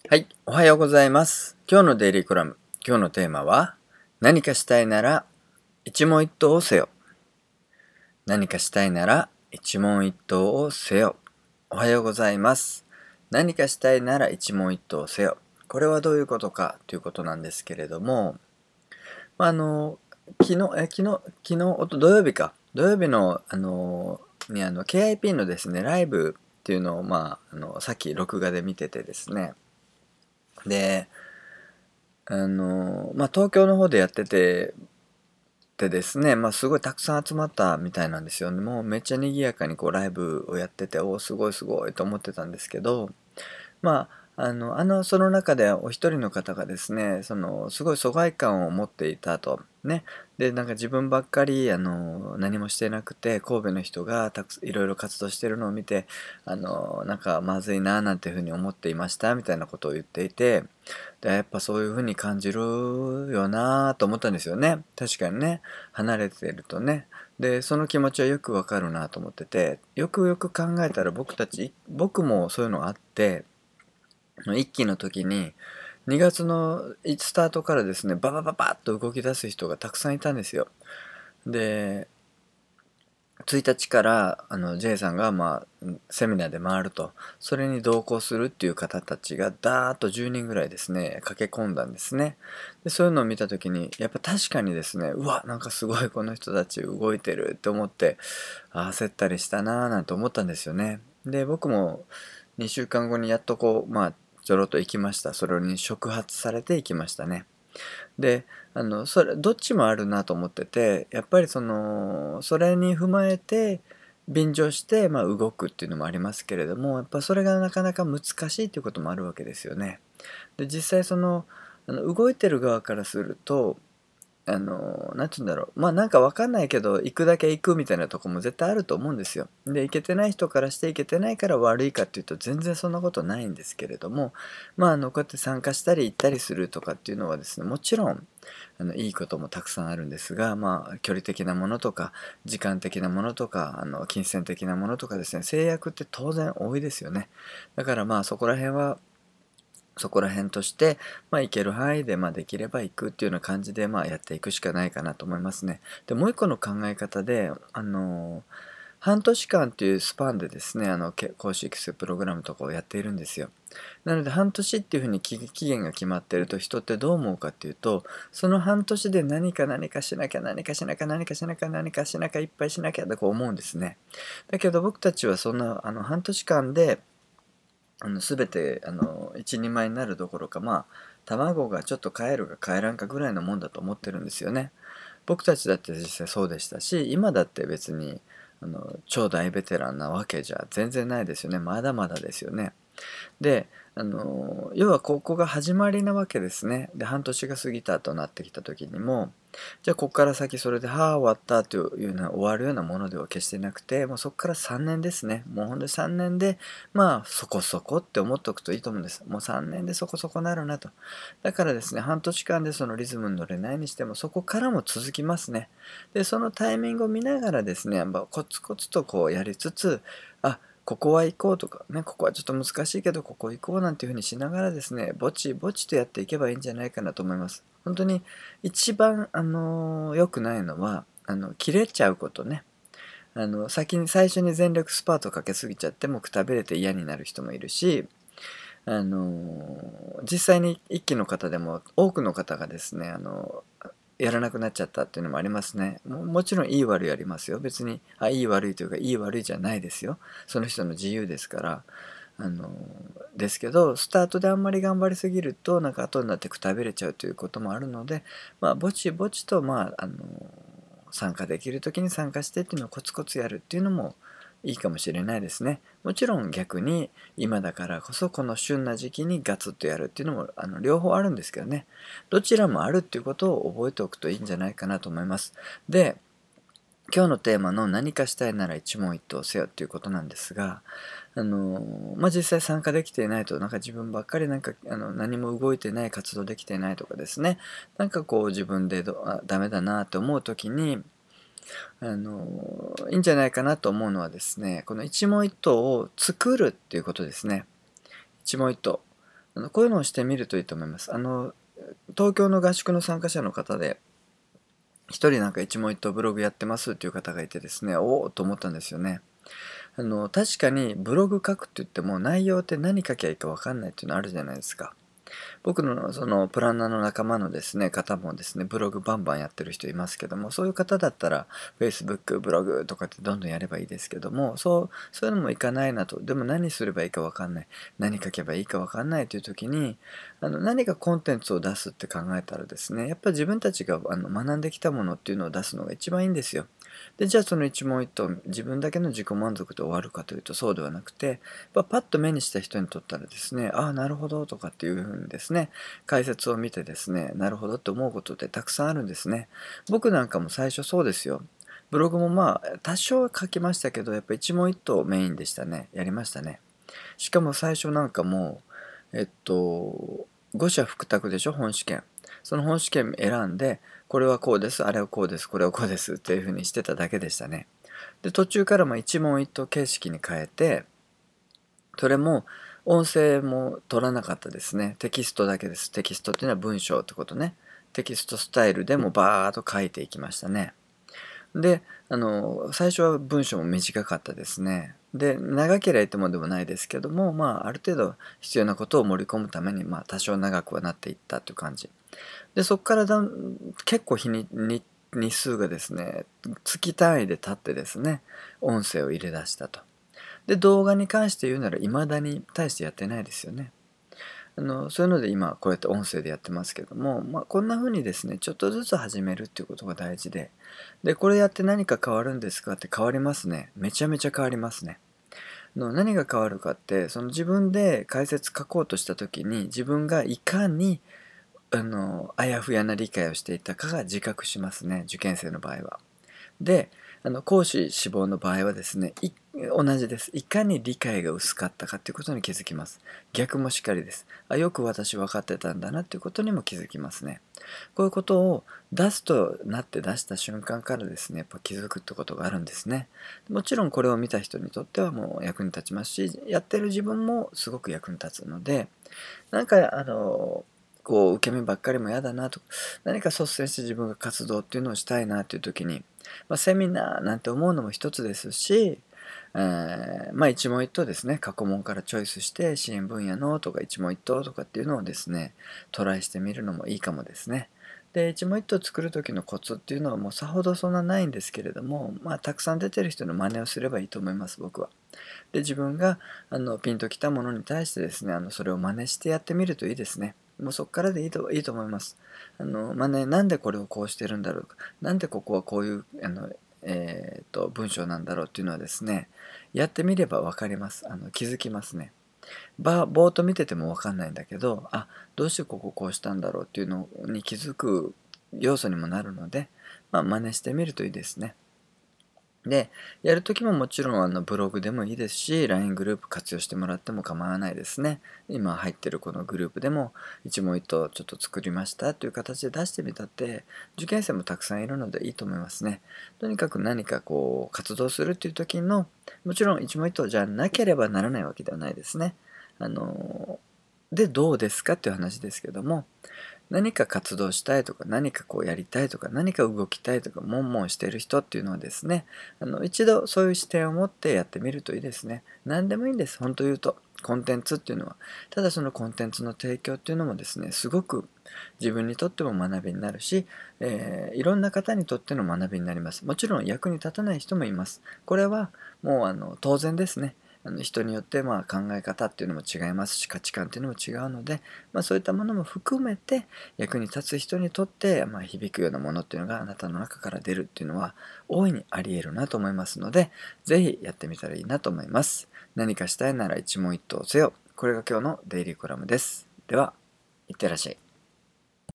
はい、おはようございます。今日のデイリーコラム、今日のテーマは、何かしたいなら一問一答をせよ。何かしたいなら一問一答をせよ。おはようございます。何かしたいなら一問一答をせよ。これはどういうことかということなんですけれども、まあ、あの、土曜日か。土曜日の、KIP のですね、ライブっていうのを、さっき録画で見ててですね。で、東京の方でやってて、ですね、すごいたくさん集まったみたいなんですよね。もうめっちゃ賑やかにこうライブをやってて、おお、すごいすごいと思ってたんですけど、その中でお一人の方がですね、すごい疎外感を持っていたと。ね。で、なんか自分ばっかり、何もしてなくて、神戸の人がいろいろ活動してるのを見て、なんかまずいな、なんていうふうに思っていました、みたいなことを言っていて、で、やっぱそういうふうに感じるよなと思ったんですよね。確かにね、離れてるとね。で、その気持ちはよくわかるなと思ってて、よくよく考えたら僕もそういうのあって、一期の時に2月のスタートからですね、ババババッと動き出す人がたくさんいたんですよ。で、1日からJ さんが、セミナーで回ると、それに同行するっていう方たちがダーッと10人ぐらいですね、駆け込んだんですね。で、そういうのを見た時に、やっぱ確かにですね、うわ、なんかすごいこの人たち動いてるって思って、焦ったりしたなぁなんて思ったんですよね。で、僕も2週間後にやっとちょろっと行きました。それに触発されて行きましたね。で、どっちもあるなと思ってて、やっぱりそれに踏まえて、便乗して、動くっていうのもありますけれども、やっぱそれがなかなか難しいということもあるわけですよね。で、実際動いてる側からすると、なんて言うんだろう。なんかわかんないけど、行くだけ行くみたいなとこも絶対あると思うんですよ。で、行けてない人からして行けてないから悪いかっていうと、全然そんなことないんですけれども、こうやって参加したり行ったりするとかっていうのはですね、もちろん、いいこともたくさんあるんですが、距離的なものとか、時間的なものとか、金銭的なものとかですね、制約って当然多いですよね。だからそこら辺として、行ける範囲で、できれば行くっていうような感じで、やっていくしかないかなと思いますね。で、もう一個の考え方で、半年間っていうスパンでですね、公式基礎プログラムとかをやっているんですよ。なので、半年っていうふうに期限が決まってると、人ってどう思うかっていうと、その半年で何かしなきゃ、何かしなきゃ、何かしなきゃ、何かしなきゃ、いっぱいしなきゃってこう思うんですね。だけど僕たちはそんな、半年間で、全て一人前になるどころか卵がちょっと帰るか帰らんかぐらいのもんだと思ってるんですよね。僕たちだって実際そうでしたし、今だって別に超大ベテランなわけじゃ全然ないですよね。まだまだですよね。で、要はここが始まりなわけですね。で、半年が過ぎたとなってきた時にも、じゃあここから先それで、はあ、終わったというのは終わるようなものでは決してなくて、もうそこから3年ですね。もうほんとに3年で、そこそこって思っておくといいと思うんです。もう3年でそこそこなるなと。だからですね、半年間でそのリズムに乗れないにしても、そこからも続きますね。で、そのタイミングを見ながらですね、コツコツとこうやりつつ、ここは行こうとかね、ここはちょっと難しいけど、ここ行こうなんていう風にしながらですね、ぼちぼちとやっていけばいいんじゃないかなと思います。本当に一番、良くないのは、切れちゃうことね。最初に全力スパートかけすぎちゃってもくたびれて嫌になる人もいるし、実際に一期の方でも多くの方がですね、やらなくなっちゃったっていうのもありますね。もちろんいい悪いありますよ。別に、いい悪いというか、いい悪いじゃないですよ。その人の自由ですから。ですけど、スタートであんまり頑張りすぎると、なんか後になってくたびれちゃうということもあるので、ぼちぼちと、参加できる時に参加してっていうのをコツコツやるっていうのもいいかもしれないですね。もちろん逆に今だからこそこの旬な時期にガツッとやるっていうのも両方あるんですけどね。どちらもあるっていうことを覚えておくといいんじゃないかなと思います。で、今日のテーマの何かしたいなら一問一答せよっていうことなんですが、実際参加できていないと、なんか自分ばっかりなんか、何も動いてない、活動できていないとかですね、なんかこう自分でダメだなって思うときに、いいんじゃないかなと思うのはですね、この一問一答を作るっていうことですね。一問一答。 こういうのをしてみるといいと思います。東京の合宿の参加者の方で、一人なんか一問一答ブログやってますっていう方がいてですね、おおと思ったんですよね。確かにブログ書くって言っても内容って何書きゃいいか分かんないっていうのあるじゃないですか。僕のそのプランナーの仲間のですね、方もですね、ブログバンバンやってる人いますけども、そういう方だったら Facebook、ブログとかってどんどんやればいいですけども、そういうのもいかないなと。でも何すればいいかわかんない。何書けばいいかわかんないという時に、何かコンテンツを出すって考えたらですね、やっぱり自分たちが学んできたものっていうのを出すのが一番いいんですよ。で、じゃあその一問一答、自分だけの自己満足で終わるかというとそうではなくて、パッと目にした人にとったらですね、ああ、なるほどとかっていうふうにですね、解説を見てですね、なるほどって思うことってたくさんあるんですね。僕なんかも最初そうですよ。ブログもまあ、多少書きましたけど、やっぱ一問一答メインでしたね。やりましたね。しかも最初なんかもう、五者複択でしょ、本試験。その本試験選んで、これはこうです、あれはこうです、これはこうですっていうふうにしてただけでしたね。で、途中からも一問一答形式に変えて、それも音声も取らなかったですね。テキストだけです。テキストっていうのは文章ってことね。テキストスタイルでもバーっと書いていきましたね。で、最初は文章も短かったですね。で、長ければいいってもんでもないですけども、まあ、ある程度必要なことを盛り込むために、まあ、多少長くはなっていったという感じ。で、そこから結構日数がですね、月単位で経ってですね、音声を入れ出したと。で、動画に関して言うなら、未だに大してやってないですよね。そういうので今こうやって音声でやってますけども、まあ、こんな風にですね、ちょっとずつ始めるっていうことが大事で、で、これやって何か変わるんですかって変わりますね。めちゃめちゃ変わりますね。何が変わるかって、その自分で解説書こうとした時に、自分がいかに、あやふやな理解をしていたかが自覚しますね。受験生の場合は。で、講師志望の場合はですね、同じです。いかに理解が薄かったかということに気づきます。逆もしかりです。よく私分かってたんだなということにも気づきますね。こういうことを出すとなって出した瞬間からですね、やっぱ気づくってことがあるんですね。もちろんこれを見た人にとってはもう役に立ちますし、やってる自分もすごく役に立つので、なんかこう受け身ばっかりも嫌だなと、何か率先して自分が活動っていうのをしたいなという時に、セミナーなんて思うのも一つですし、一問一答ですね、過去問からチョイスして支援分野のとか一問一答とかっていうのをですね、トライしてみるのもいいかもですね。で、一問一答作る時のコツっていうのはもうさほどそんなないんですけれども、たくさん出てる人の真似をすればいいと思います、僕は。で、自分がピンときたものに対してですね、それを真似してやってみるといいですね。もうそこからでいいと思います。なんでこれをこうしてるんだろうか、なんでここはこういう文章なんだろうっていうのはですね、やってみれば分かります。気づきますね。ぼーっと見てても分かんないんだけど、どうしてこここうしたんだろうっていうのに気づく要素にもなるので、真似してみるといいですね。で、やるときももちろんブログでもいいですし、LINE グループ活用してもらっても構わないですね。今入ってるこのグループでも一問一答ちょっと作りましたという形で出してみたって、受験生もたくさんいるのでいいと思いますね。とにかく何かこう活動するっていう時の、もちろん一問一答じゃなければならないわけではないですね。で、どうですかっていう話ですけども、何か活動したいとか、何かこうやりたいとか、何か動きたいとか、悶々している人っていうのはですね、一度そういう視点を持ってやってみるといいですね。何でもいいんです、本当言うと。コンテンツっていうのは。ただそのコンテンツの提供っていうのもですね、すごく自分にとっても学びになるし、いろんな方にとっての学びになります。もちろん役に立たない人もいます。これはもう当然ですね。人によって考え方っていうのも違いますし、価値観っていうのも違うので、そういったものも含めて役に立つ人にとって、響くようなものっていうのがあなたの中から出るっていうのは大いにあり得るなと思いますので、ぜひやってみたらいいなと思います。何かしたいなら一問一答せよ。これが今日のデイリーコラムです。では、いってらっしゃい。